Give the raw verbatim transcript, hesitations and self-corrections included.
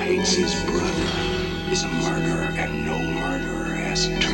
hates his brother is a murderer, and no murderer has